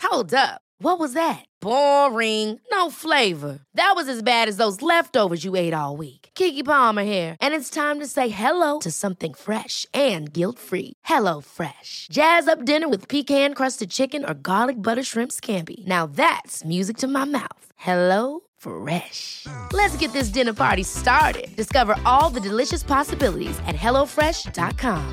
Hold up. What was that? Boring. No flavor. That was as bad as those leftovers you ate all week. Keke Palmer here, and it's time to say hello to something fresh and guilt-free. Hello Fresh. Jazz up dinner with pecan-crusted chicken or garlic butter shrimp scampi. Now that's music to my mouth. Hello Fresh. Let's get this dinner party started. Discover all the delicious possibilities at hellofresh.com.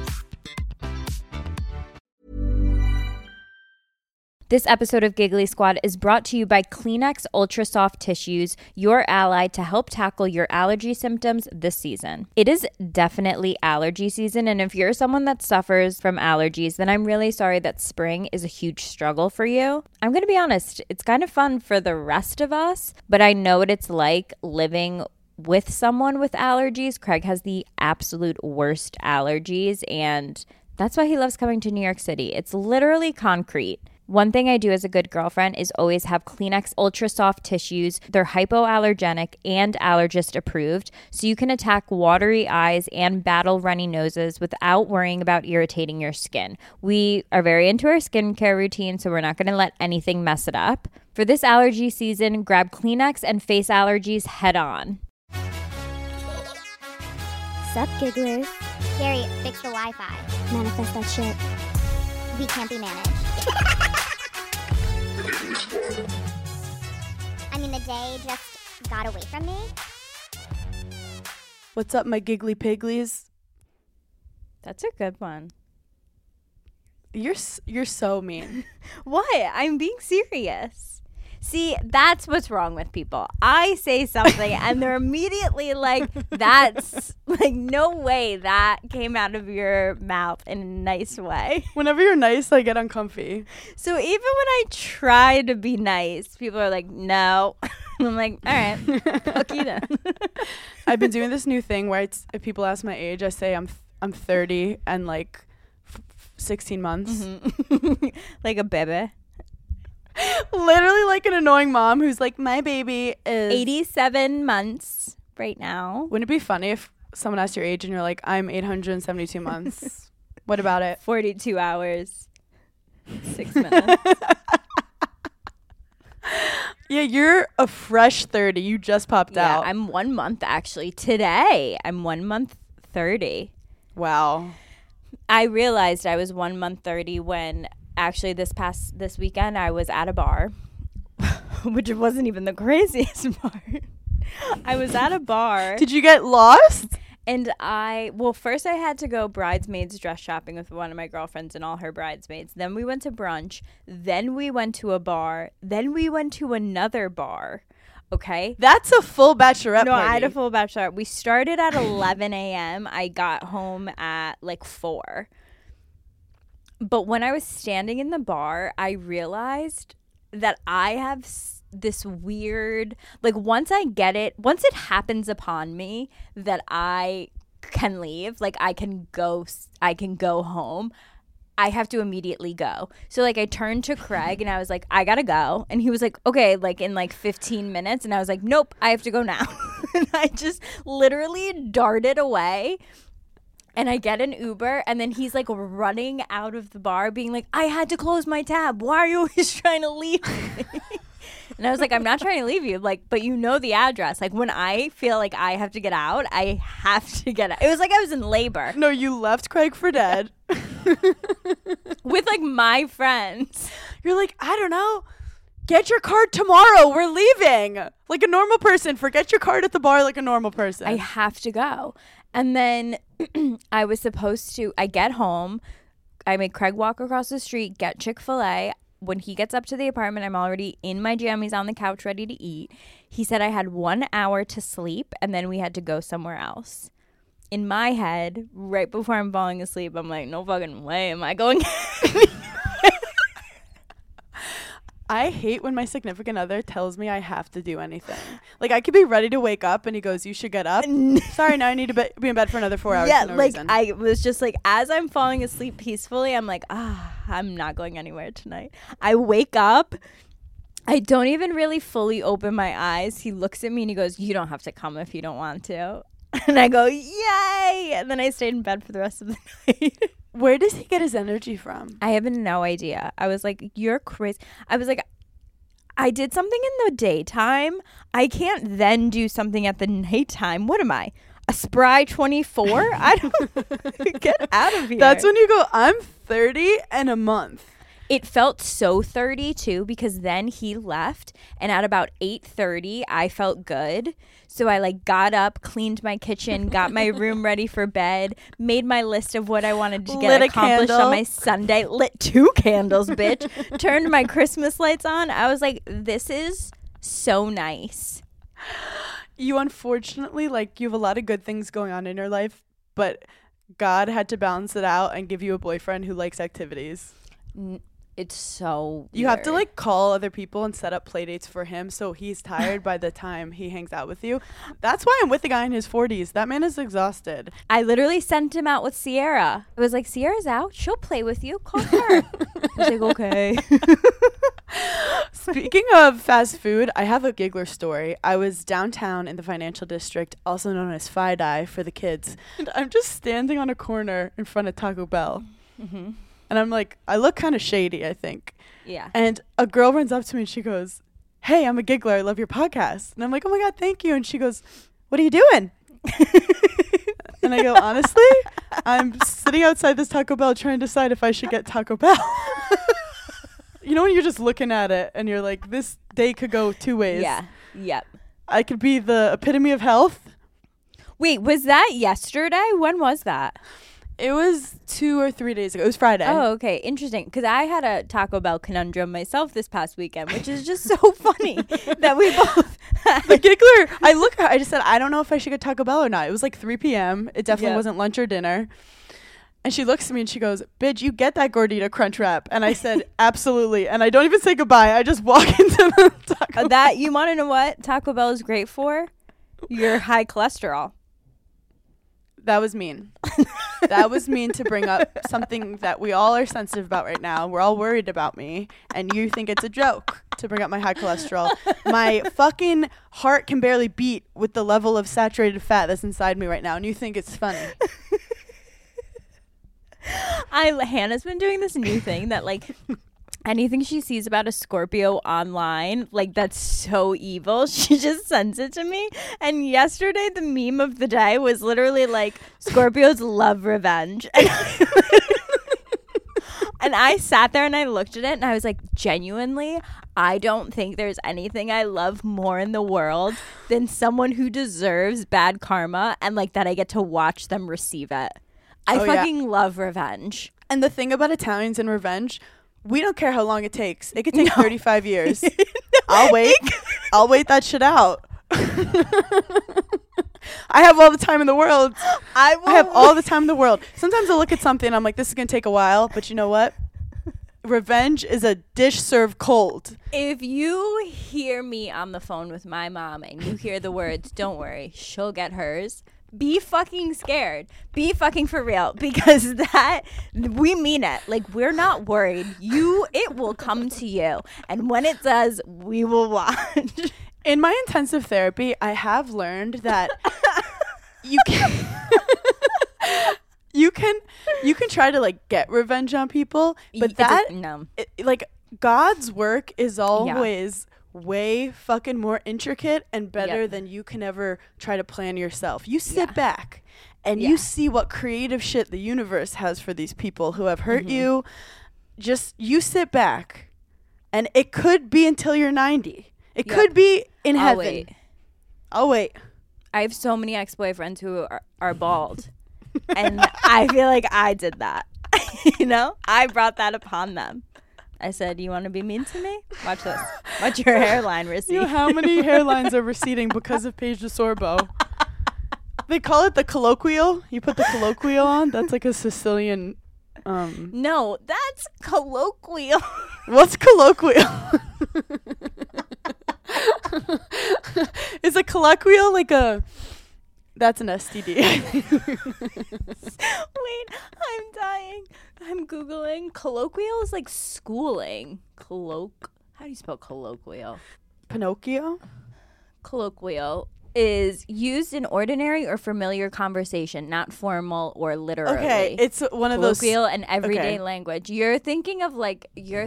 This episode of Giggly Squad is brought to you by Kleenex Ultra Soft Tissues, your ally to help tackle your allergy symptoms this season. It is definitely allergy season, and if you're someone that suffers from allergies, then I'm really sorry that spring is a huge struggle for you. I'm going to be honest, it's kind of fun for the rest of us, but I know what it's like living with someone with allergies. Craig has the absolute worst allergies, and that's why he loves coming to New York City. It's literally concrete. One thing I do as a good girlfriend is always have Kleenex Ultra Soft Tissues. They're hypoallergenic and allergist approved, so you can attack watery eyes and battle runny noses without worrying about irritating your skin. We are very into our skincare routine, so we're not going to let anything mess it up. For this allergy season, grab Kleenex and face allergies head on. Sup, gigglers? Gary, fix the Wi-Fi. Manifest that shit. We can't be managed. I mean, the day just got away from me. What's up, my giggly piglies? That's a good one. You're so mean. What? I'm being serious. See, that's what's wrong with people. I say something and they're immediately like, that's like, no way that came out of your mouth in a nice way. Whenever you're nice, I get uncomfy. So even when I try to be nice, people are like, no. And I'm like, all right, fuck you then. I've been doing this new thing where if people ask my age, I say I'm 30 and like 16 months. Mm-hmm. Like a baby. Literally like an annoying mom who's like, my baby is 87 months right now. Wouldn't it be funny if someone asked your age and you're like, I'm 872 months? What about it? 42 hours, 6 minutes. Yeah, you're a fresh 30. You just popped out. Yeah, I'm 1 month actually. Today, I'm 1 month 30. Wow. I realized I was 1 month 30 when actually this weekend I was at a bar, which wasn't even the craziest part. I was at a bar. Did you get lost? And first I had to go bridesmaids dress shopping with one of my girlfriends and all her bridesmaids. Then we went to brunch. Then we went to a bar. Then we went to another bar. Okay. That's a full bachelorette No, party. I had a full bachelorette. We started at 11 a.m. I got home at like 4. But when I was standing in the bar, I realized that I have this weird, like once it happens upon me that I can leave, like I can go home, I have to immediately go. So like I turned to Craig and I was like, I gotta go. And he was like, okay, like in like 15 minutes. And I was like, nope, I have to go now. And I just literally darted away. And I get an Uber, and then he's like running out of the bar being like, I had to close my tab. Why are you always trying to leave me? And I was like, I'm not trying to leave you. Like, but you know the address. Like when I feel like I have to get out, I have to get out. It was like I was in labor. No, you left Craig for dead. With like my friends. You're like, I don't know. Get your card tomorrow. We're leaving. Like a normal person. Forget your card at the bar like a normal person. I have to go. And then I get home. I make Craig walk across the street, get Chick-fil-A. When he gets up to the apartment, I'm already in my jammies on the couch ready to eat. He said I had 1 hour to sleep and then we had to go somewhere else. In my head, right before I'm falling asleep, I'm like, no fucking way am I going I hate when my significant other tells me I have to do anything. Like, I could be ready to wake up, and he goes, you should get up. Sorry, now I need to be in bed for another 4 hours. Yeah, for no like, reason. I was just like, as I'm falling asleep peacefully, I'm like, I'm not going anywhere tonight. I wake up. I don't even really fully open my eyes. He looks at me, and he goes, you don't have to come if you don't want to. And I go, yay! And then I stayed in bed for the rest of the night. Where does he get his energy from? I have no idea. I was like, you're crazy. I was like, I did something in the daytime. I can't then do something at the nighttime. What am I? A spry 24? I don't get out of here. That's when you go, I'm 30 and a month. It felt so 30 too, because then he left, and at about 8:30 I felt good. So I like got up, cleaned my kitchen, got my room ready for bed, made my list of what I wanted to get accomplished on my Sunday, lit 2 candles, bitch, turned my Christmas lights on. I was like, this is so nice. You unfortunately, like, you have a lot of good things going on in your life, but God had to balance it out and give you a boyfriend who likes activities. It's so You have to weird. like call other people and set up play dates for him so he's tired by the time he hangs out with you. That's why I'm with a guy in his 40s. That man is exhausted. I literally sent him out with Sierra. I was like, Sierra's out. She'll play with you. Call her. I was like, okay. Speaking of fast food, I have a giggler story. I was downtown in the financial district, also known as Fi-Di for the kids. And I'm just standing on a corner in front of Taco Bell. Mm-hmm. And I'm like, I look kind of shady, I think. Yeah. And a girl runs up to me and she goes, hey, I'm a giggler. I love your podcast. And I'm like, oh my God, thank you. And she goes, what are you doing? And I go, honestly, I'm sitting outside this Taco Bell trying to decide if I should get Taco Bell. You know when you're just looking at it and you're like, this day could go 2 ways. Yeah. Yep. I could be the epitome of health. Wait, was that yesterday? When was that? It was 2 or 3 days ago. It was Friday. Oh, okay. Interesting. Because I had a Taco Bell conundrum myself this past weekend, which is just so funny that we both The giggler, I just said, I don't know if I should get Taco Bell or not. It was like 3 p.m. It definitely wasn't lunch or dinner. And she looks at me and she goes, bitch, you get that Gordita Crunch Wrap. And I said, absolutely. And I don't even say goodbye. I just walk into the Taco Bell. You want to know what Taco Bell is great for? Your high cholesterol. That was mean. That was mean to bring up something that we all are sensitive about right now. We're all worried about me. And you think it's a joke to bring up my high cholesterol. My fucking heart can barely beat with the level of saturated fat that's inside me right now. And you think it's funny. Hannah's been doing this new thing that like anything she sees about a Scorpio online, like that's so evil, she just sends it to me. And yesterday the meme of the day was literally like, Scorpios love revenge. And I sat there and I looked at it and I was like, genuinely, I don't think there's anything I love more in the world than someone who deserves bad karma and like that I get to watch them receive it. I fucking love revenge. And the thing about Italians and revenge, we don't care how long it takes. It could take 35 years. I'll wait. I'll wait that shit out. I have all the time in the world. I have all the time in the world. Sometimes I look at something and I'm like, this is going to take a while. But you know what? Revenge is a dish served cold. If you hear me on the phone with my mom and you hear the words, don't worry, she'll get hers, be fucking scared. Be fucking for real, because that, we mean it. Like, we're not worried. It will come to you. And when it does, we will watch. In my intensive therapy, I have learned that you can try to like get revenge on people, but like God's work is always way fucking more intricate and better than you can ever try to plan yourself. You sit back and you see what creative shit the universe has for these people who have hurt you. Just you sit back, and it could be until you're 90. It could be in heaven. I'll wait. I have so many ex-boyfriends who are bald. And I feel like I did that. You know? I brought that upon them. I said, you want to be mean to me? Watch this. Watch your hairline recede. You know how many hairlines are receding because of Paige DeSorbo? They call it the colloquial. You put the colloquial on. That's like a Sicilian... No, that's colloquial. What's colloquial? Is a colloquial like a... That's an STD. Wait, I'm dying. I'm Googling. Colloquial is like schooling. How do you spell colloquial? Pinocchio? Colloquial is used in ordinary or familiar conversation, not formal or literally. Okay, it's one of those colloquial and everyday language. You're thinking of the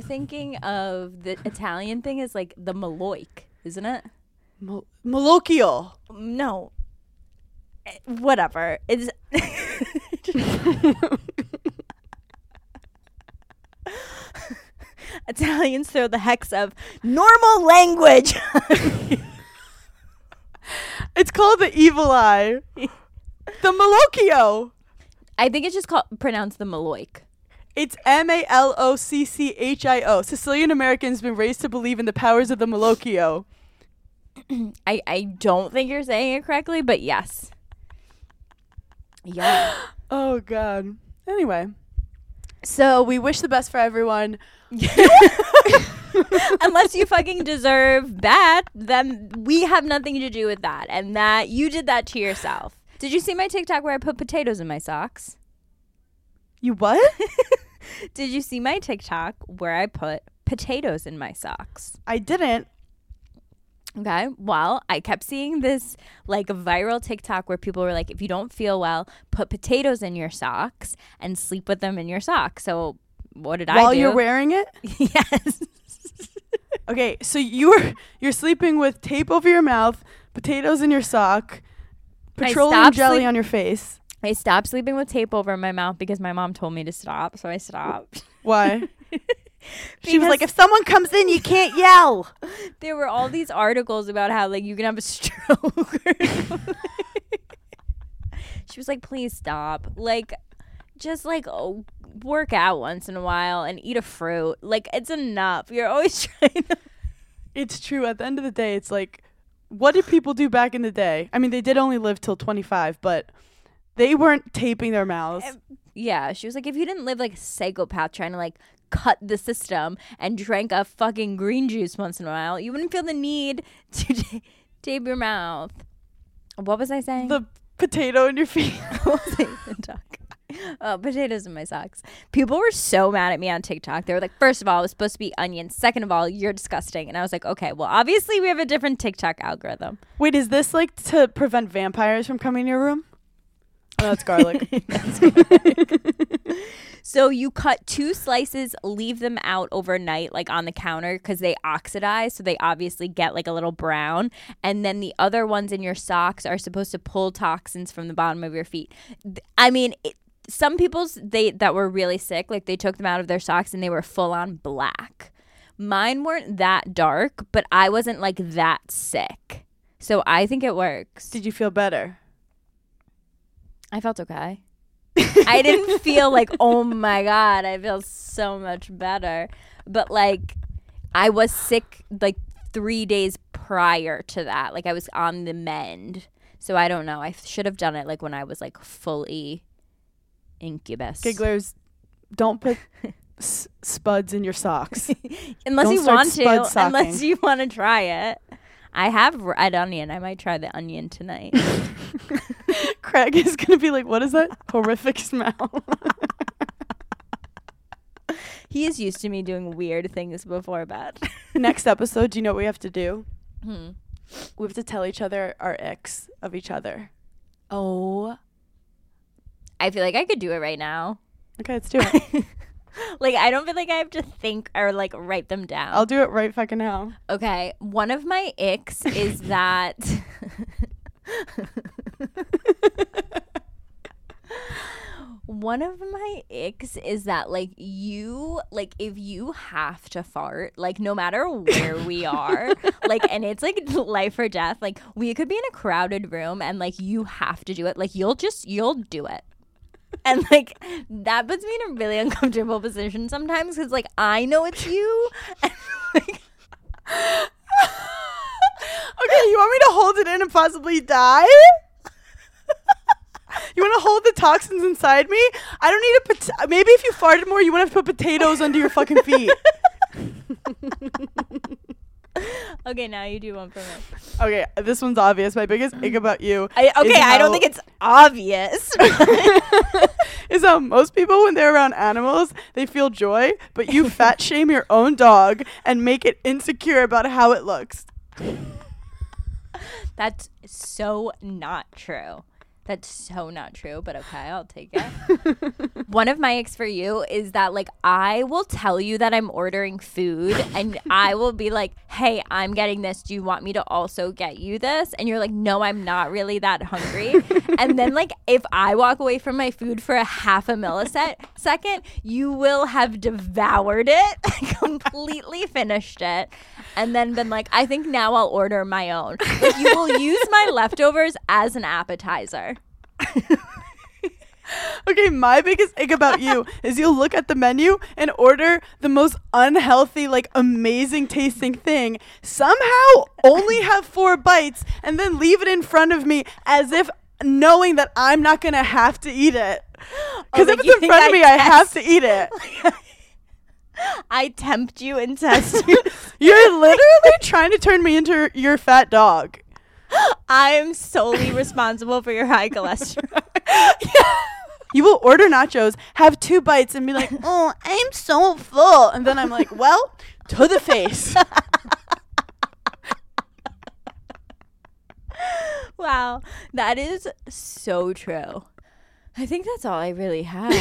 Italian thing is like the Maloik, isn't it? Malocchio. No. Whatever. It's Italians throw the hex of normal language. It's called the evil eye. The Malocchio. I think it's just pronounced the Maloik. It's Malocchio. Sicilian Americans have been raised to believe in the powers of the Malocchio. I don't think you're saying it correctly, but yes. Yeah. Oh, God. Anyway. So we wish the best for everyone. Unless you fucking deserve that, then we have nothing to do with that. And that you did that to yourself. Did you see my TikTok where I put potatoes in my socks? You what? Did you see my TikTok where I put potatoes in my socks? I didn't. Okay, well, I kept seeing this like viral TikTok where people were like, if you don't feel well, put potatoes in your socks and sleep with them in your socks. So what did I do? While you're wearing it? Yes. Okay, so you're sleeping with tape over your mouth, potatoes in your sock, petroleum jelly on your face. I stopped sleeping with tape over my mouth because my mom told me to stop, so I stopped. Why? She was like, if someone comes in, you can't yell. There were all these articles about how like you can have a stroke. She was like, please stop. Like, just like work out once in a while and eat a fruit. Like, it's enough. You're always trying to. It's true. At the end of the day, it's like, what did people do back in the day? I mean, they did only live till 25, but they weren't taping their mouths. Yeah. She was like, if you didn't live like a psychopath trying to like cut the system and drank a fucking green juice once in a while, you wouldn't feel the need to tape your mouth. What was I saying? The potato in your feet. What was I even talking? Oh, potatoes in my socks. People were so mad at me on TikTok. They were like, first of all, it was supposed to be onions. Second of all, you're disgusting. And I was like, okay, well, obviously we have a different TikTok algorithm. Wait, is this like to prevent vampires from coming in your room? Oh, no, it's garlic. That's garlic. So you cut 2 slices, leave them out overnight, like on the counter, because they oxidize. So they obviously get like a little brown. And then the other ones in your socks are supposed to pull toxins from the bottom of your feet. I mean, some people's that were really sick, like they took them out of their socks and they were full on black. Mine weren't that dark, but I wasn't like that sick. So I think it works. Did you feel better? I felt okay. I didn't feel like, oh my God, I feel so much better. But like, I was sick like 3 days prior to that. Like I was on the mend. So I don't know. I should have done it like when I was like fully incubus. Gigglers, don't put spuds in your socks. Unless you want to. Unless you want to try it. I have red onion. I might try the onion tonight. Craig is going to be like, what is that horrific smell? He is used to me doing weird things before bed. Next episode, do you know what we have to do? We have to tell each other our icks of each other. Oh. I feel like I could do it right now. Okay, let's do it. Like, I don't feel like I have to think or, like, write them down. I'll do it right fucking now. Okay. One of my icks is that... One of my icks is that, like, if you have to fart, like, no matter where we are, like, and it's, like, life or death, like, we could be in a crowded room and, like, you have to do it. Like, you'll do it. And, like, that puts me in a really uncomfortable position sometimes because, like, I know it's you. And, like, okay, you want me to hold it in and possibly die? You want to hold the toxins inside me? I don't need maybe if you farted more, you wouldn't have to put potatoes under your fucking feet. Okay, now you do one for me. Okay, this one's obvious. My biggest ick about you. I don't think it's obvious. Is how most people, when they're around animals, they feel joy, but you fat shame your own dog and make it insecure about how it looks. That's so not true. That's so not true, but okay, I'll take it. One of my icks for you is that, like, I will tell you that I'm ordering food and I will be like, hey, I'm getting this. Do you want me to also get you this? And you're like, no, I'm not really that hungry. And then, like, if I walk away from my food for a half a millisecond, you will have devoured it, completely finished it, and then been like, I think now I'll order my own. Like, you will use my leftovers as an appetizer. Okay, my biggest ick about you is you'll look at the menu and order the most unhealthy, like, amazing tasting thing, somehow only have 4 bites, and then leave it in front of me as if knowing that I'm not gonna have to eat it. Because if it's in front of me, I have to eat it. I tempt you and test you. You're literally trying to turn me into your fat dog. I am solely responsible for your high cholesterol. Yeah. You will order nachos, have 2 bites, and be like, oh, I'm so full. And then I'm like, well, to the face. Wow, that is so true. I think that's all I really have.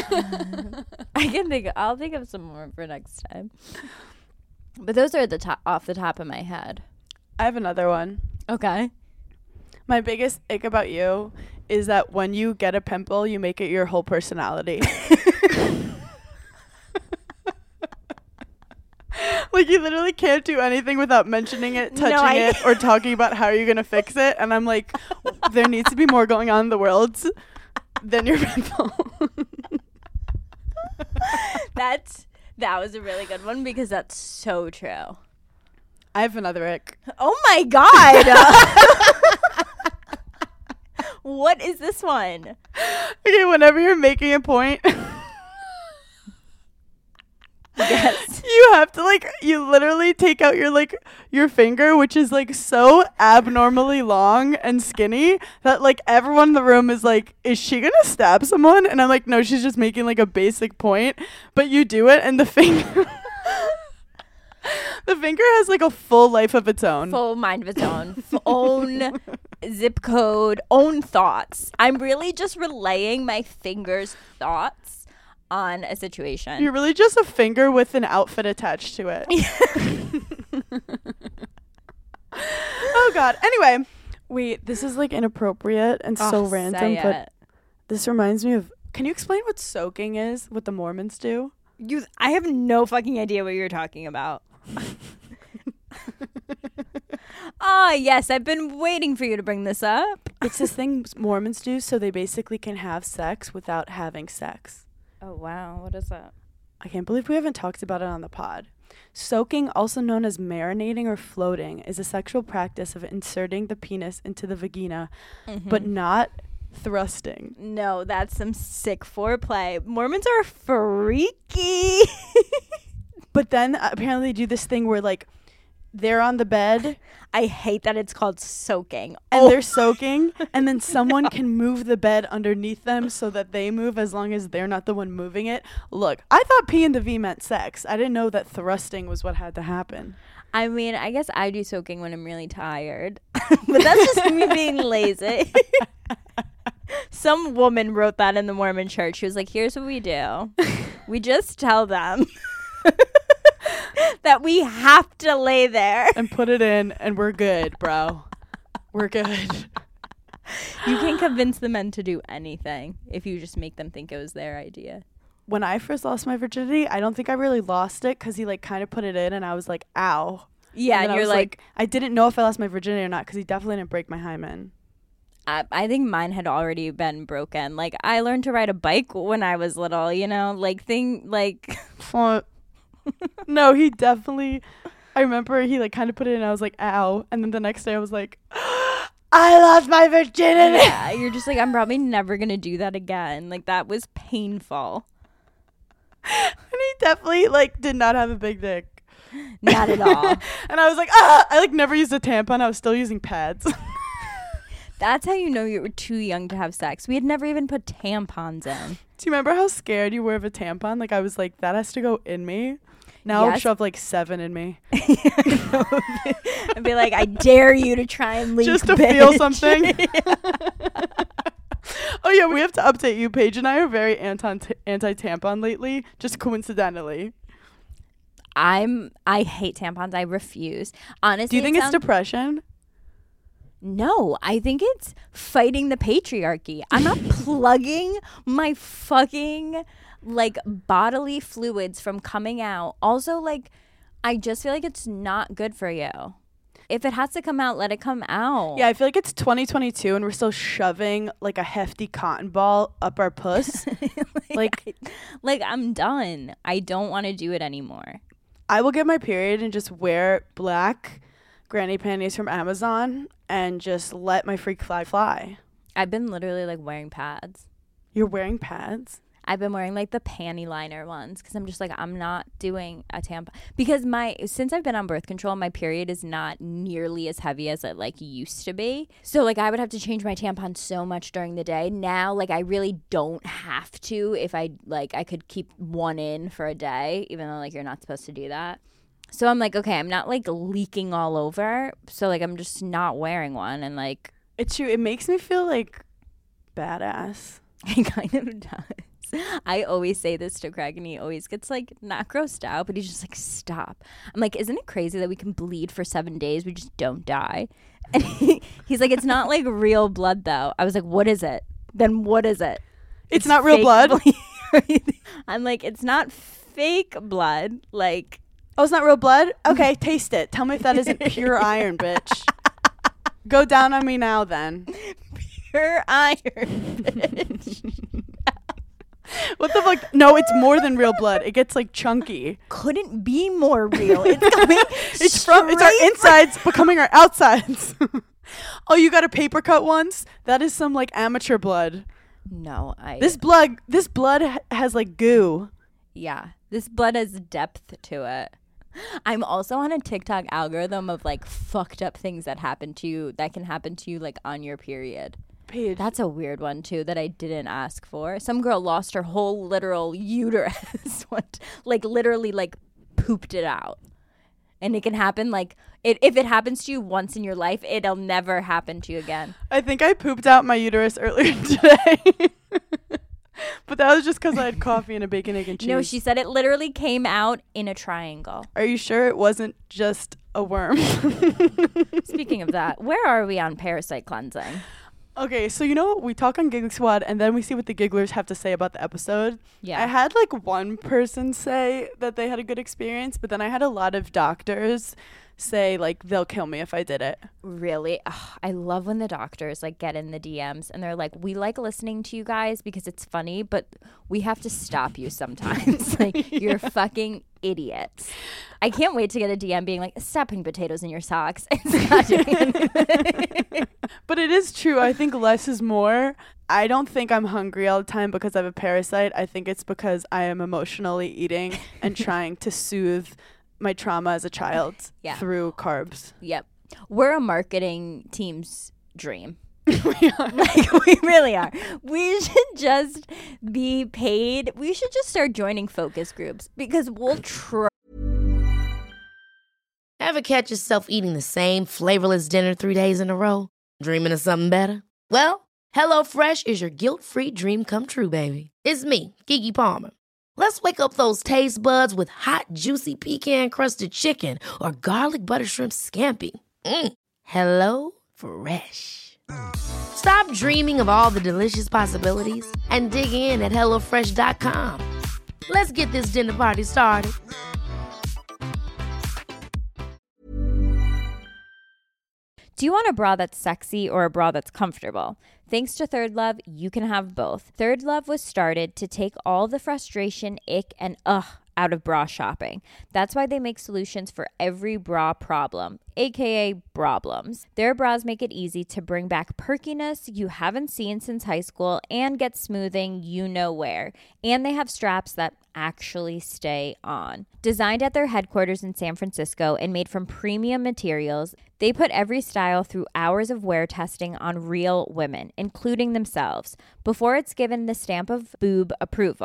I'll think of some more for next time. But those are off the top of my head. I have another one. Okay. My biggest ick about you is that when you get a pimple, you make it your whole personality. Like, you literally can't do anything without mentioning it, touching it, or talking about how you're going to fix it. And I'm like, there needs to be more going on in the world than your pimple. That was a really good one because that's so true. I have another ick. Oh my God. What is this one? Okay, whenever you're making a point, yes, you have to, like, you literally take out your finger, which is, like, so abnormally long and skinny that, like, everyone in the room is like, is she gonna stab someone? And I'm like, no, she's just making, like, a basic point. But you do it, and the finger the finger has, like, a full life of its own. Full mind of its own. Own zip code, own thoughts. I'm really just relaying my finger's thoughts on a situation. You're really just a finger with an outfit attached to it. Oh, God. Anyway, wait, this is, like, inappropriate and so random, but this reminds me of... Can you explain what soaking is, what the Mormons do? I have no fucking idea what you're talking about. Yes, I've been waiting for you to bring this up. It's this thing Mormons do so they basically can have sex without having sex. Oh, wow. What is that? I can't believe we haven't talked about it on the pod. Soaking, also known as marinating or floating, is a sexual practice of inserting the penis into the vagina, but not thrusting. No, that's some sick foreplay. Mormons are freaky. But then apparently they do this thing where, like, they're on the bed. I hate that it's called soaking. And they're soaking, and then someone can move the bed underneath them so that they move as long as they're not the one moving it. Look, I thought P in the V meant sex. I didn't know that thrusting was what had to happen. I mean, I guess I do soaking when I'm really tired. But that's just me being lazy. Some woman wrote that in the Mormon church. She was like, here's what we do. We just tell them that we have to lay there and put it in, and we're good, bro. We're good. You can convince the men to do anything if you just make them think it was their idea. When I first lost my virginity, I don't think I really lost it because he, like, kind of put it in, and I was like, ow. Yeah, and you're like, I didn't know if I lost my virginity or not because he definitely didn't break my hymen. I think mine had already been broken. Like, I learned to ride a bike when I was little, you know, No, he definitely, I remember he, like, kind of put it in, and I was like, ow. And then the next day I was like, I lost my virginity. Yeah, you're just like, I'm probably never going to do that again. Like, that was painful. And he definitely, like, did not have a big dick. Not at all. And I was like, I, like, never used a tampon. I was still using pads. That's how you know you were too young to have sex. We had never even put tampons in. Do you remember how scared you were of a tampon? Like, I was like, that has to go in me. Now I'll shove like 7 in me. And be like, I dare you to try and leak, just to bitch. feel something. Oh yeah, we have to update you. Paige and I are very anti-tampon lately, just coincidentally. I hate tampons. I refuse. Honestly, do you think it's depression? No, I think it's fighting the patriarchy. I'm not plugging my fucking like bodily fluids from coming out. Also, like, I just feel like it's not good for you. If it has to come out, let it come out. Yeah, I feel like it's 2022 and we're still shoving like a hefty cotton ball up our puss. like I'm done. I don't want to do it anymore. I will get my period and just wear black granny panties from Amazon and just let my freak fly. I've been literally like wearing pads. You're wearing pads? I've been wearing like the panty liner ones because I'm just like, I'm not doing a tampon because since I've been on birth control, my period is not nearly as heavy as it like used to be. So like I would have to change my tampon so much during the day. Now like I really don't have to. If I could keep one in for a day, even though like you're not supposed to do that. So I'm like, okay, I'm not like leaking all over. So like I'm just not wearing one and like it's true. It makes me feel like badass. It kind of does. I always say this to Craig and he always gets like not grossed out, but he's just like, stop. I'm like, isn't it crazy that we can bleed for 7 days? We just don't die. And he's like, it's not like real blood though. I was like, what is it? Then what is it? It's not real blood? I'm like, it's not fake blood. Like, oh, it's not real blood? Okay, taste it. Tell me if that isn't pure iron, bitch. Go down on me now then. Pure iron, bitch. What the fuck? No, it's more than real blood. It gets like chunky. Couldn't be more real. It's coming. It's our insides becoming our outsides. Oh, you got a paper cut once? That is some like amateur blood. No, This blood has like goo. Yeah, this blood has depth to it. I'm also on a TikTok algorithm of like fucked up things that happen to you, that can happen to you like on your period. Paige. That's a weird one too that I didn't ask for. Some girl lost her whole literal uterus. Like literally like pooped it out. And it can happen like if it happens to you once in your life, it'll never happen to you again. I think I pooped out my uterus earlier today. But that was just because I had coffee and a bacon, egg, and cheese. No, she said it literally came out in a triangle. Are you sure it wasn't just a worm? Speaking of that, where are we on parasite cleansing? Okay, so you know, we talk on Giggly Squad and then we see what the gigglers have to say about the episode. Yeah. I had like one person say that they had a good experience, but then I had a lot of doctors say like they'll kill me if I did it. Really? Ugh, I love when the doctors like get in the DMs and they're like, we like listening to you guys because it's funny, but we have to stop you sometimes. Like you're fucking idiots. I can't wait to get a DM being like, stop putting potatoes in your socks. It's not doing anything. But it is true. I think less is more. I don't think I'm hungry all the time because I have a parasite. I think it's because I am emotionally eating and trying to soothe my trauma as a child through carbs. Yep. We're a marketing team's dream. We are. Like, we really are. We should just be paid. We should just start joining focus groups because we'll try. Ever catch yourself eating the same flavorless dinner 3 days in a row? Dreaming of something better? Well, HelloFresh is your guilt-free dream come true, baby. It's me, Keke Palmer. Let's wake up those taste buds with hot, juicy pecan-crusted chicken or garlic butter shrimp scampi. Hello Fresh. Stop dreaming of all the delicious possibilities and dig in at HelloFresh.com. Let's get this dinner party started. Do you want a bra that's sexy or a bra that's comfortable? Thanks to Third Love, you can have both. Third Love was started to take all the frustration, ick, and out of bra shopping. That's why they make solutions for every bra problem, aka problems. Their bras make it easy to bring back perkiness you haven't seen since high school and get smoothing you know where. And they have straps that actually stay on. Designed at their headquarters in San Francisco and made from premium materials, they put every style through hours of wear testing on real women, including themselves, before it's given the stamp of boob approval.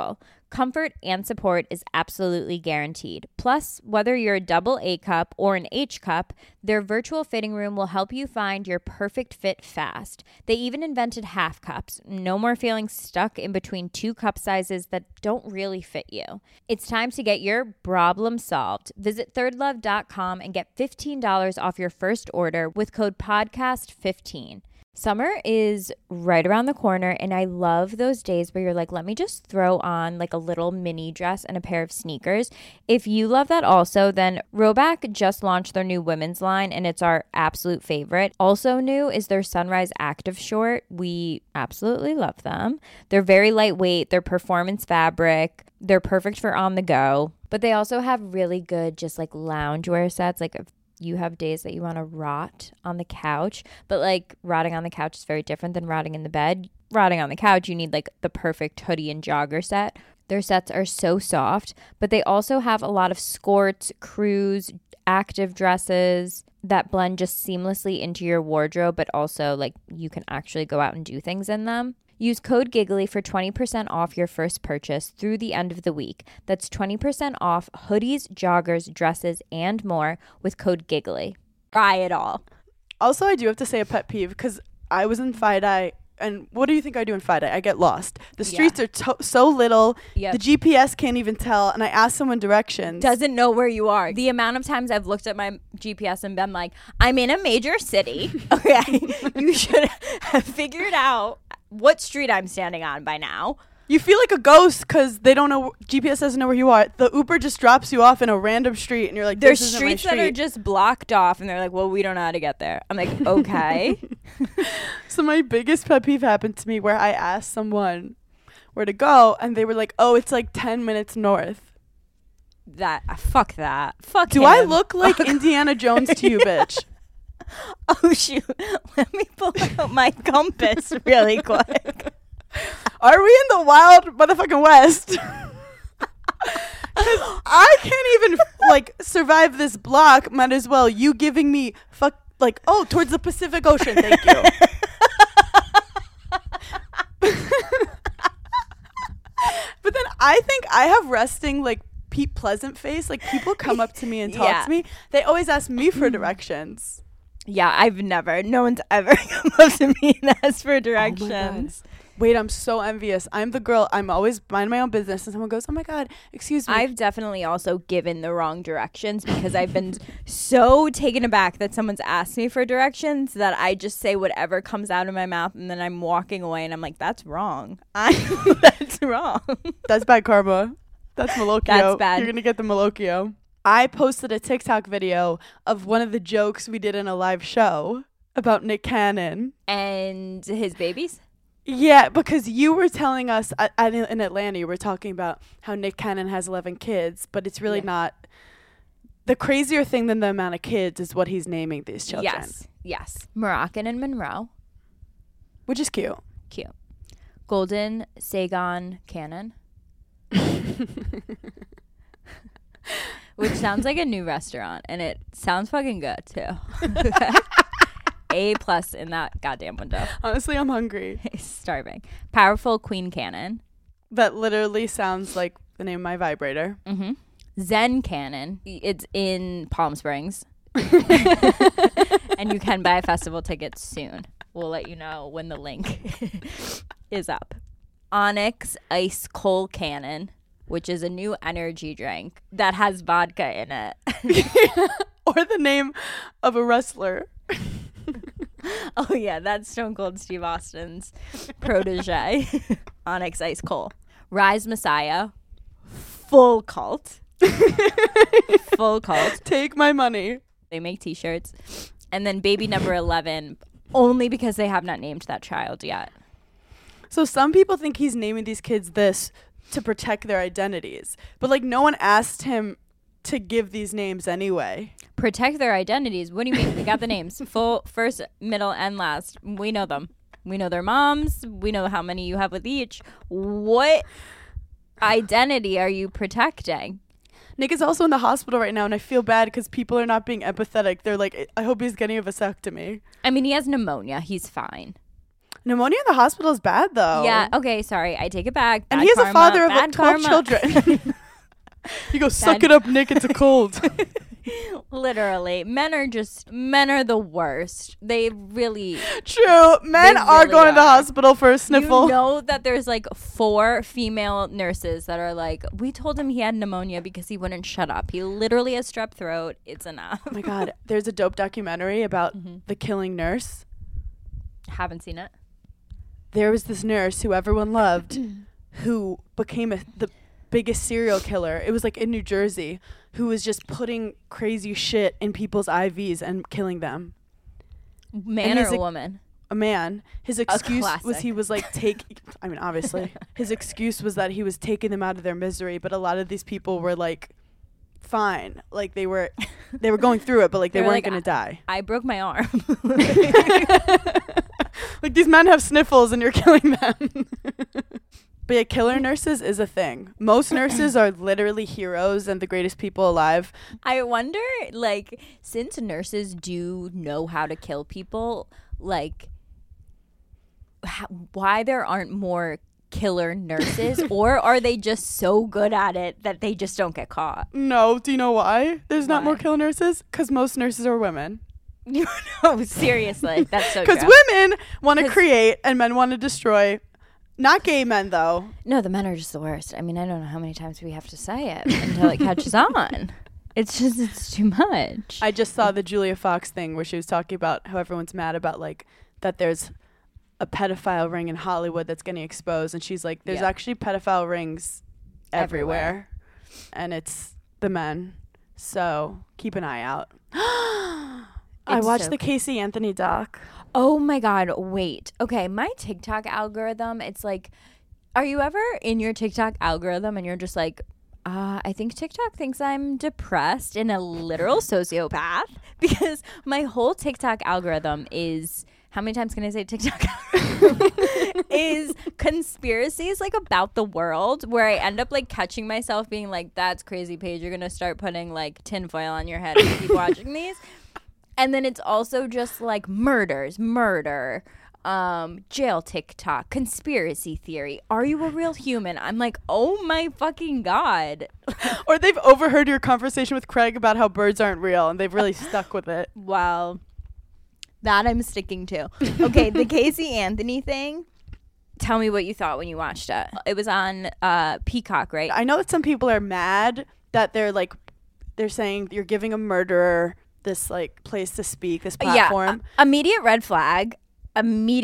Comfort and support is absolutely guaranteed. Plus, whether you're a double A cup or an H cup, their virtual fitting room will help you find your perfect fit fast. They even invented half cups. No more feeling stuck in between two cup sizes that don't really fit you. It's time to get your problem solved. Visit thirdlove.com and get $15 off your first order with code PODCAST15. Summer is right around the corner, and I love those days where you're like, let me just throw on like a little mini dress and a pair of sneakers. If you love that also, then Rhoback just launched their new women's line, and it's our absolute favorite. Also new is their Sunrise Active Short. We absolutely love them. They're very lightweight. They're performance fabric. They're perfect for on the go. But they also have really good just like loungewear sets, like you have days that you want to rot on the couch, but like rotting on the couch is very different than rotting in the bed. Rotting on the couch, you need like the perfect hoodie and jogger set. Their sets are so soft, but they also have a lot of skirts, crews, active dresses that blend just seamlessly into your wardrobe, but also like you can actually go out and do things in them. Use code GIGGLY for 20% off your first purchase through the end of the week. That's 20% off hoodies, joggers, dresses, and more with code GIGGLY. Try it all. Also, I do have to say a pet peeve because I was in FIDI, and what do you think I do in FIDI? I get lost. The streets are so little. Yep. The GPS can't even tell, and I ask someone directions. Doesn't know where you are. The amount of times I've looked at my GPS and been like, I'm in a major city. Okay, you should have figured out what street I'm standing on by now. You feel like a ghost because they don't know, GPS doesn't know where you are. The Uber just drops you off in a random street and you're like, there's streets that are just blocked off and they're like, well, we don't know how to get there. I'm like, okay. So my biggest pet peeve happened to me where I asked someone where to go and they were like, oh, it's like 10 minutes north. Fuck that. Fuck Do him. I look like Indiana Jones to you, bitch? Oh, shoot. Let me pull out my compass really quick. Are we in the wild motherfucking West? I can't even like survive this block. Might as well you giving me towards the Pacific Ocean. Thank you. But then I think I have resting like Pete Pleasant face. Like people come up to me and talk to me. They always ask me for directions. Yeah, no one's ever come up to me and asked for directions. Oh, wait, I'm so envious. I'm the girl. I'm always mind my own business. And someone goes, oh, my God, excuse me. I've definitely also given the wrong directions because I've been so taken aback that someone's asked me for directions that I just say whatever comes out of my mouth. And then I'm walking away and I'm like, that's wrong. That's wrong. That's bad karma. That's Malocchio. That's bad. You're going to get the Malocchio. I posted a TikTok video of one of the jokes we did in a live show about Nick Cannon. And his babies? Yeah, because you were telling us in Atlanta, you were talking about how Nick Cannon has 11 kids, but it's really not. The crazier thing than the amount of kids is what he's naming these children. Yes. Moroccan and Monroe. Which is cute. Cute. Golden Sagan Cannon. Which sounds like a new restaurant, and it sounds fucking good, too. A+ in that goddamn window. Honestly, I'm hungry. Starving. Powerful Queen Cannon. That literally sounds like the name of my vibrator. Mm-hmm. Zen Cannon. It's in Palm Springs. And you can buy festival tickets soon. We'll let you know when the link is up. Onyx Ice Cold Cannon, which is a new energy drink that has vodka in it. Or the name of a wrestler. Oh, yeah, that's Stone Cold Steve Austin's protege. Onyx Ice Cold. Rise Messiah. Full cult. Full cult. Take my money. They make t-shirts. And then baby number 11, only because they have not named that child yet. So some people think he's naming these kids this to protect their identities. But, like, no one asked him to give these names anyway. Protect their identities? What do you mean? We got the names. Full, first, middle, and last. We know them. We know their moms. We know how many you have with each. What identity are you protecting? Nick is also in the hospital right now, and I feel bad because people are not being empathetic. They're like, I hope he's getting a vasectomy. I mean, he has pneumonia. He's fine. Pneumonia in the hospital is bad, though. Yeah. Okay. Sorry. I take it back. And he is a father of like 12 children. You go, suck it up, Nick. It's a cold. Literally. Men are the worst. They really. True. Men are really going to the hospital for a sniffle. You know that there's like 4 female nurses that are like, we told him he had pneumonia because he wouldn't shut up. He literally has strep throat. It's enough. Oh my God. There's a dope documentary about the killing nurse. Haven't seen it. There was this nurse who everyone loved who became the biggest serial killer. It was like in New Jersey, who was just putting crazy shit in people's IVs and killing them. Man or a woman? A man. His excuse was he was like obviously. His excuse was that he was taking them out of their misery, but a lot of these people were like fine. Like they were going through it, but like they weren't going to die. I broke my arm. Like these men have sniffles and you're killing them. But yeah, killer nurses is a thing. Most nurses are literally heroes and the greatest people alive. I wonder, like, since nurses do know how to kill people, like, why there aren't more killer nurses? Or are they just so good at it that they just don't get caught? No. Do you know why there's not more killer nurses? Because most nurses are women. No, seriously. That's so true. Because women want to create and men want to destroy. Not gay men, though. No, the men are just the worst. I mean, I don't know how many times we have to say it until it catches on. It's too much. I just saw the Julia Fox thing where she was talking about how everyone's mad about, like, that there's a pedophile ring in Hollywood that's getting exposed. And she's like, there's actually pedophile rings everywhere. And it's the men. So keep an eye out. I watched the Casey Anthony doc. Oh my God, wait. Okay, my TikTok algorithm, it's like, are you ever in your TikTok algorithm and you're just like, I think TikTok thinks I'm depressed and a literal sociopath? Because my whole TikTok algorithm is, how many times can I say TikTok algorithm? is conspiracies like about the world, where I end up like catching myself being like, that's crazy, Paige, you're going to start putting like tinfoil on your head and keep watching these. And then it's also just like murder, jail TikTok, conspiracy theory. Are you a real human? I'm like, oh my fucking God. Or they've overheard your conversation with Craig about how birds aren't real and they've really stuck with it. Well, that I'm sticking to. Okay, the Casey Anthony thing. Tell me what you thought when you watched it. It was on Peacock, right? I know that some people are mad that they're saying you're giving a murderer this like place to speak, this platform. Yeah, immediate red flag. I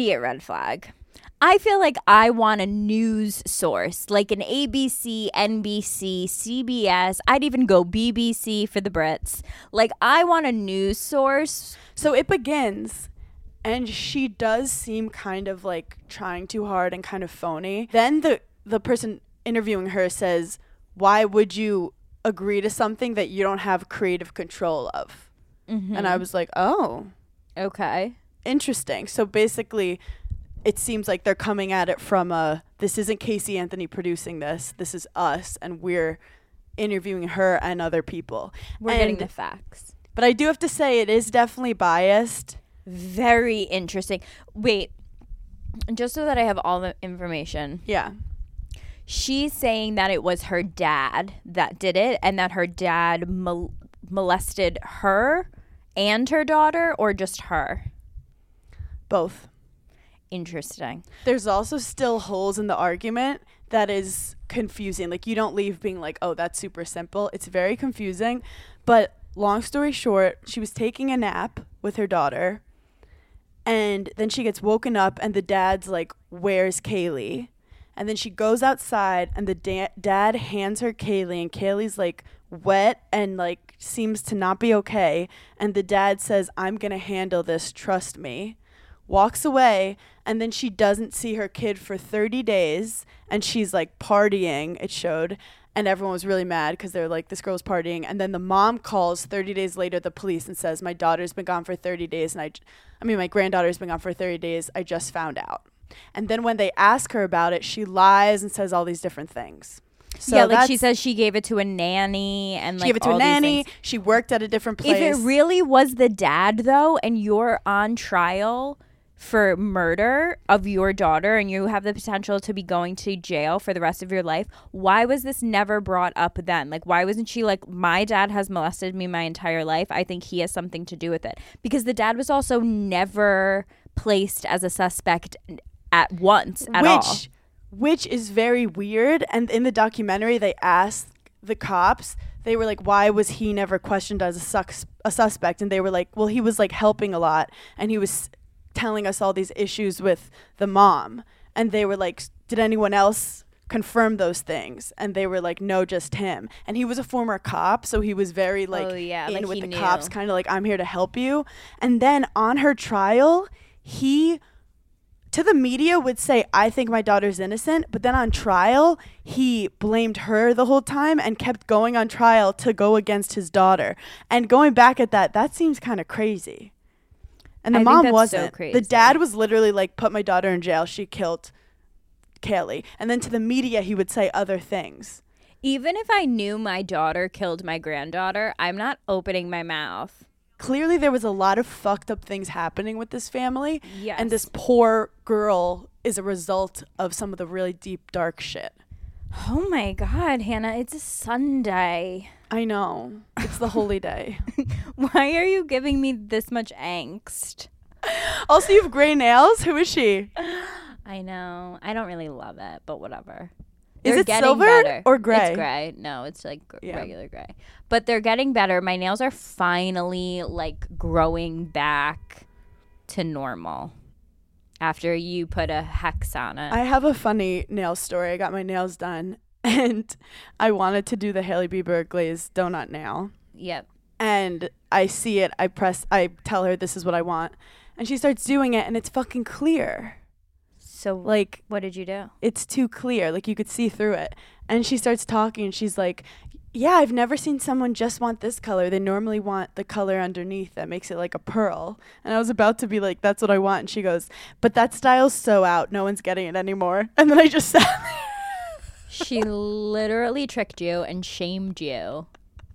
feel like I want a news source, like an ABC, NBC, CBS. I'd even go BBC for the Brits. Like, I want a news source. So it begins, and she does seem kind of like trying too hard and kind of phony. Then the person interviewing her says, why would you agree to something that you don't have creative control of? Mm-hmm. And I was like, oh. Okay. Interesting. So basically, it seems like they're coming at it from this isn't Casey Anthony producing this. This is us, and we're interviewing her and other people. We're getting the facts. But I do have to say, it is definitely biased. Very interesting. Wait, just so that I have all the information. Yeah. She's saying that it was her dad that did it, and that her dad molested her and her daughter, or just her? Both. Interesting. There's also still holes in the argument that is confusing. Like, you don't leave being like, oh, that's super simple. It's very confusing. But long story short, she was taking a nap with her daughter, and then she gets woken up, and the dad's like, where's Kaylee? And then she goes outside, and the dad hands her Kaylee, and Kaylee's like wet and like seems to not be okay. And the dad says, I'm going to handle this. Trust me. Walks away, and then she doesn't see her kid for 30 days, and she's like partying, it showed, and everyone was really mad because they're like, this girl's partying. And then the mom calls 30 days later the police and says, my daughter's been gone for 30 days, and my granddaughter's been gone for 30 days. I just found out. And then when they ask her about it, she lies and says all these different things. So yeah, like she says she gave it to a nanny, and like she gave it to a nanny. She worked at a different place. If it really was the dad, though, and you're on trial for murder of your daughter and you have the potential to be going to jail for the rest of your life, why was this never brought up then? Like, why wasn't she like, my dad has molested me my entire life, I think he has something to do with it? Because the dad was also never placed as a suspect at once at all. Which is very weird. And in the documentary, they asked the cops, they were like, why was he never questioned as a suspect? And they were like, well, he was like helping a lot and he was telling us all these issues with the mom. And they were like, did anyone else confirm those things? And they were like, no, just him. And he was a former cop, so he was very like in with the cops, kind of like, I'm here to help you. And then on her trial, he to the media would say, I think my daughter's innocent, but then on trial he blamed her the whole time and kept going on trial to go against his daughter. And going back at that seems kind of crazy. And the mom wasn't. So the dad was literally like, put my daughter in jail, she killed Kaylee. And then to the media he would say other things. Even if I knew my daughter killed my granddaughter, I'm not opening my mouth. Clearly there was a lot of fucked up things happening with this family. Yes. And this poor girl is a result of some of the really deep, dark shit. Oh my God, Hannah, it's a Sunday. I know. It's the holy day. Why are you giving me this much angst? Also, you have gray nails? Who is she? I know. I don't really love it, but whatever. Is it silver or gray? It's gray. No, it's like regular gray. But they're getting better. My nails are finally like growing back to normal after you put a hex on it. I have a funny nail story. I got my nails done and I wanted to do the Hailey Bieber glazed donut nail. Yep. And I see it. I tell her this is what I want. And she starts doing it and it's fucking clear. So like, what did you do? It's too clear. Like you could see through it. And she starts talking and she's like, yeah, I've never seen someone just want this color. They normally want the color underneath that makes it like a pearl. And I was about to be like, that's what I want. And she goes, but that style's so out. No one's getting it anymore. And then I just sat there. She literally tricked you and shamed you.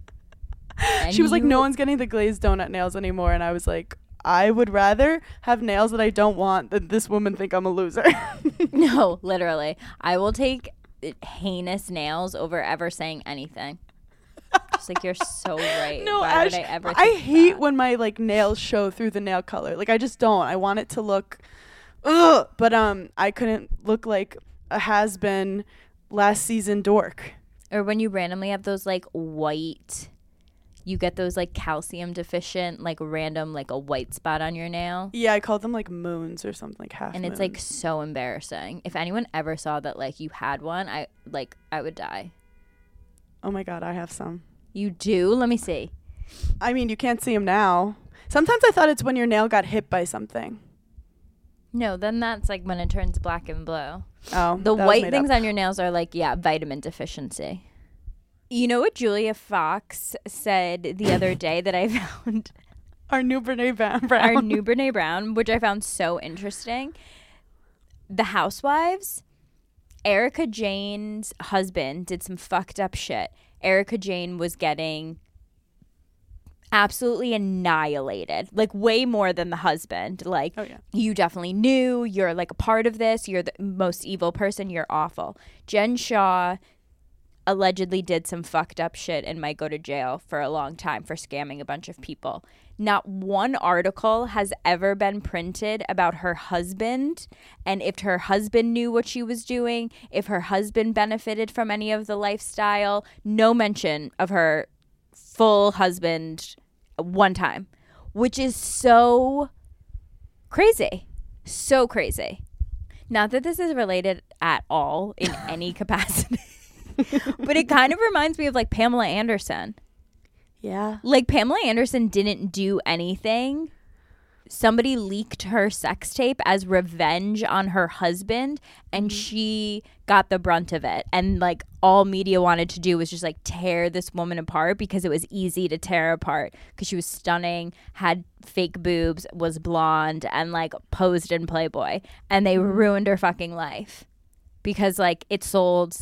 And she was like, no one's getting the glazed donut nails anymore. And I was like, I would rather have nails that I don't want than this woman think I'm a loser. No, literally. I will take heinous nails over ever saying anything. Just like, you're so right. No, why would I ever think I hate that? when my like nails show through the nail color. Like I just don't. I want it to look but I couldn't look like a has-been last season dork. Or when you randomly have those like white, you get those like calcium deficient, like random, like a white spot on your nail. Yeah, I call them like moons or something, like half. And it's like so embarrassing. If anyone ever saw that like you had one, I would die. Oh my God, I have some. You do? Let me see. I mean, you can't see them now. Sometimes I thought it's when your nail got hit by something. No, then that's like when it turns black and blue. Oh, the white things on your nails are like, yeah, vitamin deficiency. You know what Julia Fox said the other day that I found? Our new Brene Brown. Our new Brene Brown, which I found so interesting. The Housewives, Erica Jane's husband did some fucked up shit. Erica Jane was getting absolutely annihilated, like way more than the husband. Like, oh, yeah. You definitely knew, you're like a part of this, you're the most evil person, you're awful. Jen Shaw allegedly did some fucked up shit and might go to jail for a long time for scamming a bunch of people. Not one article has ever been printed about her husband and if her husband knew what she was doing, if her husband benefited from any of the lifestyle. No mention of her full husband one time, which is so crazy. So crazy. Not that this is related at all in any capacity. But it kind of reminds me of like Pamela Anderson. Yeah. Like Pamela Anderson didn't do anything. Somebody leaked her sex tape as revenge on her husband and she got the brunt of it. And like all media wanted to do was just like tear this woman apart because it was easy to tear apart because she was stunning, had fake boobs, was blonde and like posed in Playboy. And they ruined her fucking life because like it sold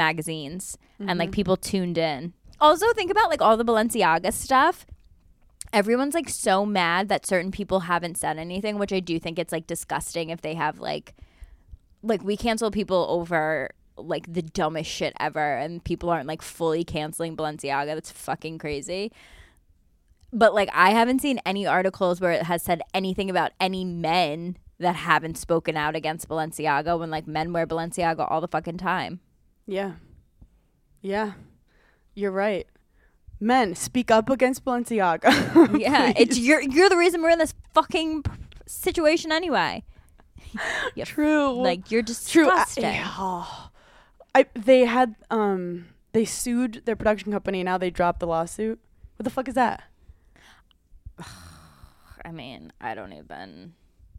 magazines and like people tuned in. Also think about like all the Balenciaga stuff everyone's like so mad that certain people haven't said anything, which I do think it's like disgusting if they have like we cancel people over like the dumbest shit ever, and people aren't like fully canceling Balenciaga. That's fucking crazy. But like I haven't seen any articles where it has said anything about any men that haven't spoken out against Balenciaga when like men wear Balenciaga all the fucking time. Yeah. You're right. Men, speak up against Balenciaga. Yeah, it's you're the reason we're in this fucking situation anyway. True. Like you're disgusting. They sued their production company, and now they dropped the lawsuit. What the fuck is that? I mean, I don't even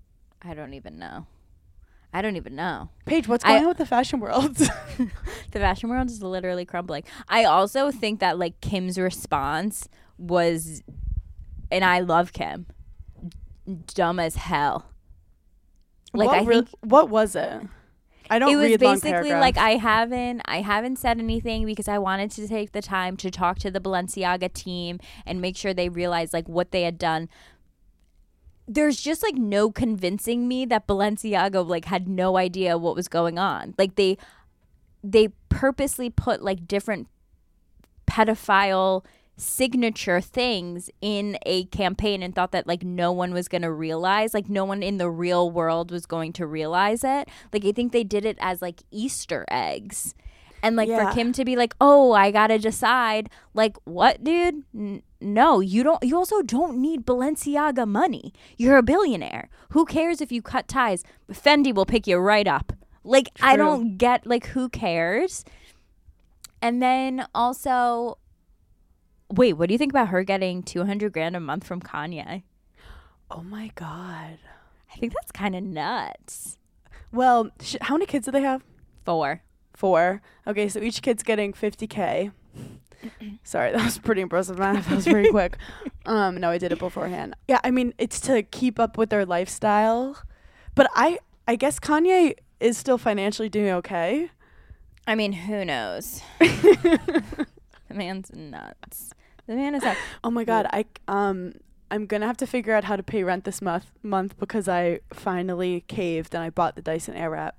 know. Paige, what's going on with the fashion world? The fashion world is literally crumbling. I also think that like Kim's response was, and I love Kim, dumb as hell. Like what was it? I don't read long paragraphs. It was basically like I haven't said anything because I wanted to take the time to talk to the Balenciaga team and make sure they realized like what they had done. There's just like no convincing me that Balenciaga like had no idea what was going on. Like they purposely put like different pedophile signature things in a campaign and thought that like no one was going to realize, like no one in the real world was going to realize it. Like I think they did it as like Easter eggs. And like for Kim to be like, oh, I got to decide, like what, dude? No, you also don't need Balenciaga money. You're a billionaire. Who cares if you cut ties? Fendi will pick you right up. Like, true. I don't get, like, who cares? And then also, wait, what do you think about her getting $200,000 a month from Kanye? Oh my God. I think that's kind of nuts. Well, how many kids do they have? 4. Okay, so each kid's getting $50K. Sorry, that was pretty impressive math. That was very quick. No, I did it beforehand. Yeah, I mean, it's to keep up with their lifestyle. But I guess Kanye is still financially doing okay. I mean, who knows? The man's nuts. The man is nuts. Oh my God, I'm gonna have to figure out how to pay rent this month because I finally caved and I bought the Dyson Airwrap.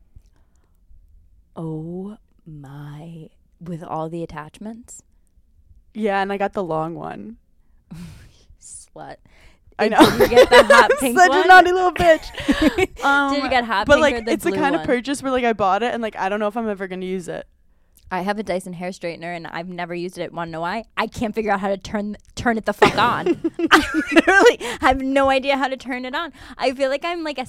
Oh my, with all the attachments? Yeah, and I got the long one. Slut. I know. Did you get the hot pink Such one? a naughty little bitch. Did you get hot but pink like, or the it's the blue kind one? of purchase where like I bought it and like I don't know if I'm ever gonna use it. I have a Dyson hair straightener and I've never used it. Want to know why? I can't figure out how to turn it the fuck on. I literally have no idea how to turn it on. I feel like I'm like a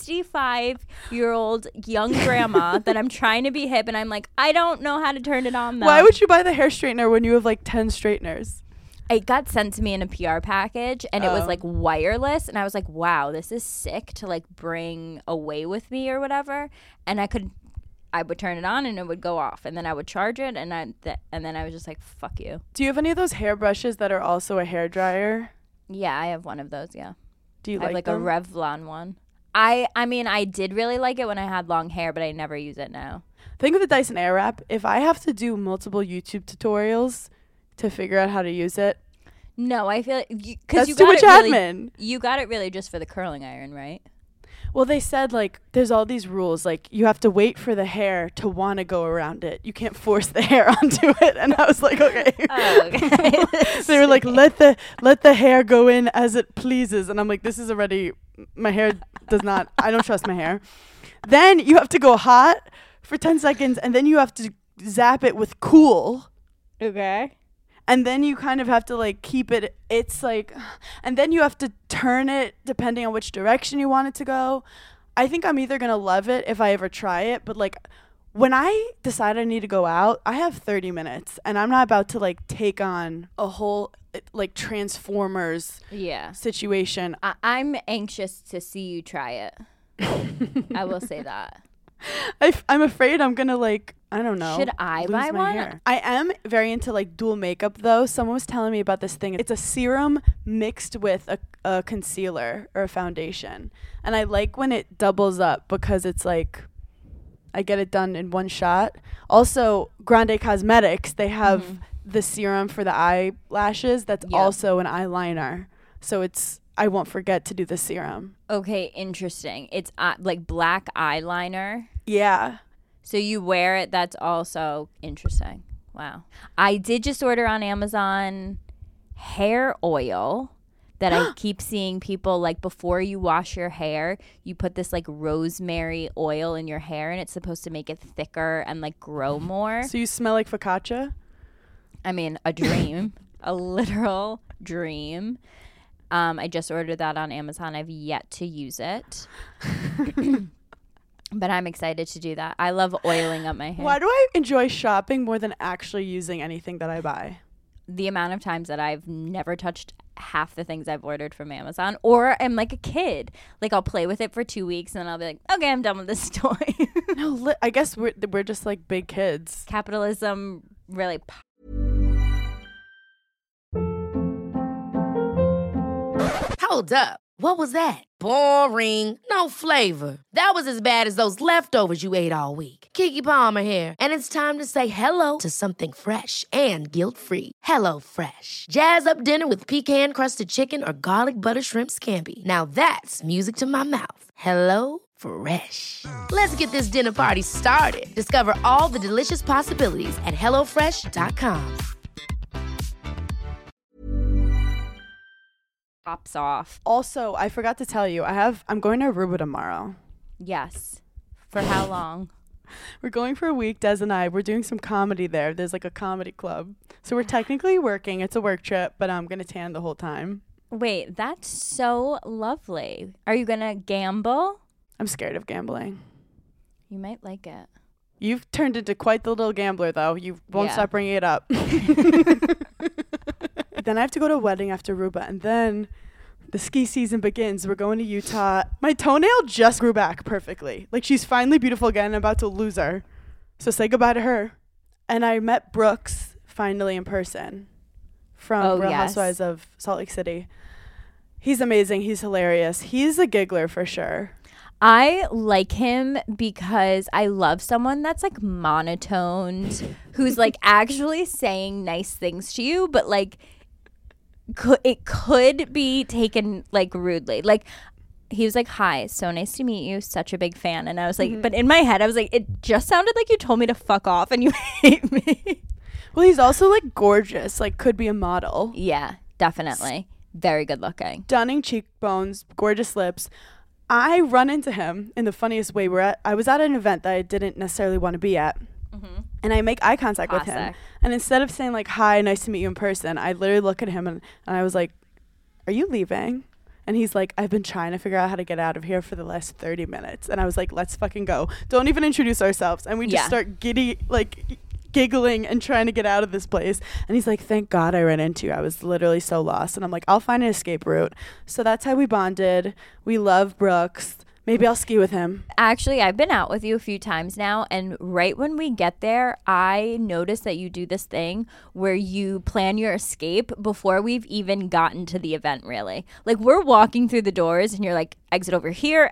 65-year-old young grandma that I'm trying to be hip and I'm like, I don't know how to turn it on though. Why would you buy the hair straightener when you have like 10 straighteners? It got sent to me in a PR package and it was like wireless and I was like, wow, this is sick to like bring away with me or whatever. And I would turn it on and it would go off and then I would charge it and then I was just like, fuck you. Do you have any of those hair brushes that are also a hair dryer? Yeah, I have one of those, yeah. Do you I like them? A Revlon one. I mean, I did really like it when I had long hair, but I never use it now. Think of the Dyson Airwrap. If I have to do multiple YouTube tutorials to figure out how to use it. No, I feel because you got too much admin. You got it really just for the curling iron, right? Well, they said, like, there's all these rules. Like, you have to wait for the hair to want to go around it. You can't force the hair onto it. And I was like, okay. Oh, okay. They were like, let the hair go in as it pleases. And I'm like, this is already, my hair does not, I don't trust my hair. Then you have to go hot for 10 seconds. And then you have to zap it with cool. Okay. And then you kind of have to, like, keep it, it's like, and then you have to turn it depending on which direction you want it to go. I think I'm either going to love it if I ever try it, but, like, when I decide I need to go out, I have 30 minutes, and I'm not about to, like, take on a whole, like, Transformers situation. I'm anxious to see you try it. I will say that. I'm afraid I'm going to, like, I don't know. Should I buy one? Hair. I am very into like dual makeup though. Someone was telling me about this thing. It's a serum mixed with a concealer or a foundation. And I like when it doubles up because it's like I get it done in one shot. Also, Grande Cosmetics, they have the serum for the eyelashes that's also an eyeliner. So I won't forget to do the serum. Okay, interesting. It's like black eyeliner. Yeah. So you wear it. That's also interesting. Wow. I did just order on Amazon hair oil that I keep seeing people, like, before you wash your hair, you put this like rosemary oil in your hair and it's supposed to make it thicker and like grow more. So you smell like focaccia? I mean, a dream. A literal dream. I just ordered that on Amazon. I've yet to use it. But I'm excited to do that. I love oiling up my hair. Why do I enjoy shopping more than actually using anything that I buy? The amount of times that I've never touched half the things I've ordered from Amazon, or I'm like a kid. Like, I'll play with it for 2 weeks and then I'll be like, okay, I'm done with this toy. No, I guess we're just like big kids. Capitalism really. Hold up. What was that? Boring. No flavor. That was as bad as those leftovers you ate all week. Keke Palmer here, and it's time to say hello to something fresh and guilt-free. HelloFresh. Jazz up dinner with pecan-crusted chicken or garlic butter shrimp scampi. Now that's music to my mouth. HelloFresh. Let's get this dinner party started. Discover all the delicious possibilities at HelloFresh.com. Pops off. Also, I forgot to tell you, I'm going to Aruba tomorrow. Yes. For how long? We're going for a week, Des and I. We're doing some comedy there. There's like a comedy club. So we're technically working. It's a work trip, but I'm going to tan the whole time. Wait, that's so lovely. Are you going to gamble? I'm scared of gambling. You might like it. You've turned into quite the little gambler, though. You won't stop bringing it up. Then I have to go to a wedding after Aruba, and then the ski season begins. We're going to Utah. My toenail just grew back perfectly. Like, she's finally beautiful again. I'm about to lose her. So say goodbye to her. And I met Brooks finally in person from Real Housewives of Salt Lake City. He's amazing. He's hilarious. He's a giggler for sure. I like him because I love someone that's like monotoned, who's like actually saying nice things to you, but like it could be taken like rudely. Like, he was like, "Hi, so nice to meet you, such a big fan." And I was like, but in my head I was like, it just sounded like you told me to fuck off and you hate me. Well, he's also like gorgeous, like could be a model. Yeah, definitely. Very good looking. Stunning cheekbones, gorgeous lips. I run into him in the funniest way. I was at an event that I didn't necessarily want to be at. And I make eye contact with him. And instead of saying like, "Hi, nice to meet you in person," I literally look at him and I was like, "Are you leaving?" And he's like, "I've been trying to figure out how to get out of here for the last 30 minutes. And I was like, "Let's fucking go. Don't even introduce ourselves." And we just start giggling and trying to get out of this place. And he's like, "Thank God I ran into you. I was literally so lost." And I'm like, "I'll find an escape route." So that's how we bonded. We love Brooks. Maybe I'll ski with him. Actually, I've been out with you a few times now, and right when we get there, I notice that you do this thing where you plan your escape before we've even gotten to the event, really. Like, we're walking through the doors, and you're like, "Exit over here."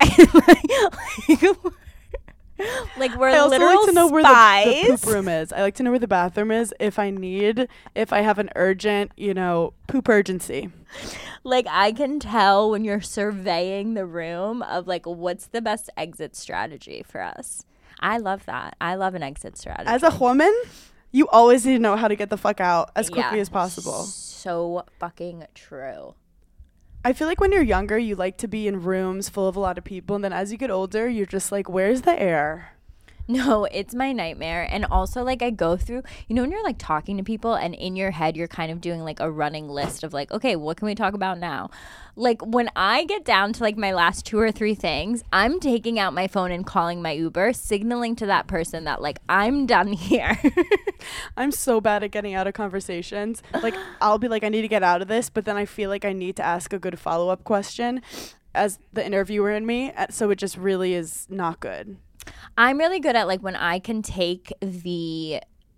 Like, we're literal spies. I also like to know where the poop room is. I like to know where the bathroom is if I have an urgent, poop urgency. Like, I can tell when you're surveying the room of like, what's the best exit strategy for us. I love that. I love an exit strategy. As a woman, you always need to know how to get the fuck out as quickly as possible. So fucking true. I feel like when you're younger, you like to be in rooms full of a lot of people. And then as you get older, you're just like, where's the air? No, it's my nightmare. And also, like, I go through, when you're like talking to people and in your head, you're kind of doing like a running list of like, okay, what can we talk about now? Like, when I get down to like my last 2 or 3 things, I'm taking out my phone and calling my Uber, signaling to that person that like, I'm done here. I'm so bad at getting out of conversations. Like, I'll be like, I need to get out of this, but then I feel like I need to ask a good follow-up question as the interviewer in me. So it just really is not good. I'm really good at like when I can take the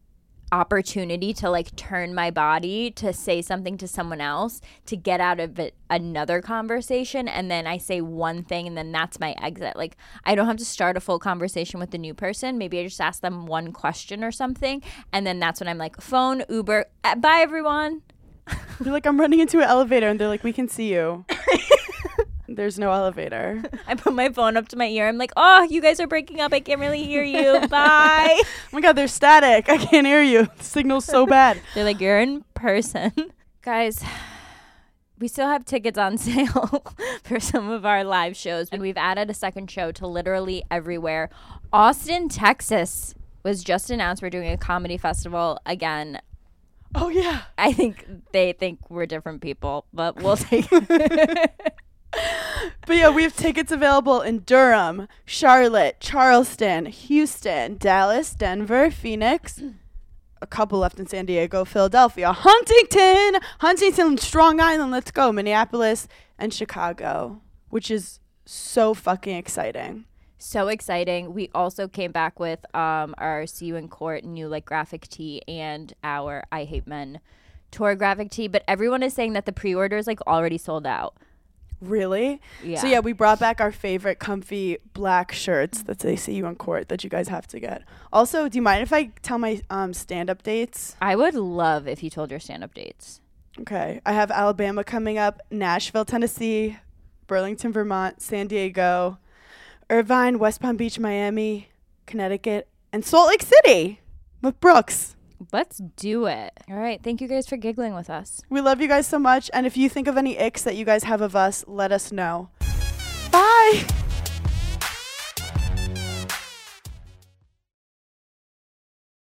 opportunity to like turn my body to say something to someone else to get out of it another conversation, and then I say one thing and then that's my exit. Like I don't have to start a full conversation with the new person. Maybe I just ask them one question or something, and then that's when I'm like, phone, Uber, bye everyone. You're like, I'm running into an elevator, and they're like, we can see you. There's no elevator. I put my phone up to my ear. I'm like, oh, you guys are breaking up. I can't really hear you. Bye. Oh my God, there's static. I can't hear you. The signal's so bad. They're like, you're in person. Guys, we still have tickets on sale for some of our live shows. And we've added a second show to literally everywhere. Austin, Texas was just announced. We're doing a comedy festival again. Oh, yeah. I think they think we're different people, but we'll take it. But yeah, we have tickets available in Durham, Charlotte, Charleston, Houston, Dallas, Denver, Phoenix, a couple left in San Diego, Philadelphia, Huntington, Strong Island, let's go, Minneapolis, and Chicago, which is so fucking exciting. So exciting. We also came back with our See You in Court new like graphic tee and our I Hate Men tour graphic tee, but everyone is saying that the pre-order is like already sold out. Really? Yeah. So yeah, we brought back our favorite comfy black shirts that say See You in Court that you guys have to get. Also, do you mind if I tell my stand-up dates? I would love if you told your stand-up dates. Okay. I have Alabama coming up, Nashville, Tennessee, Burlington, Vermont, San Diego, Irvine, West Palm Beach, Miami, Connecticut, and Salt Lake City with Brooks. Let's do it. All right. Thank you guys for giggling with us. We love you guys so much. And if you think of any icks that you guys have of us, let us know. Bye.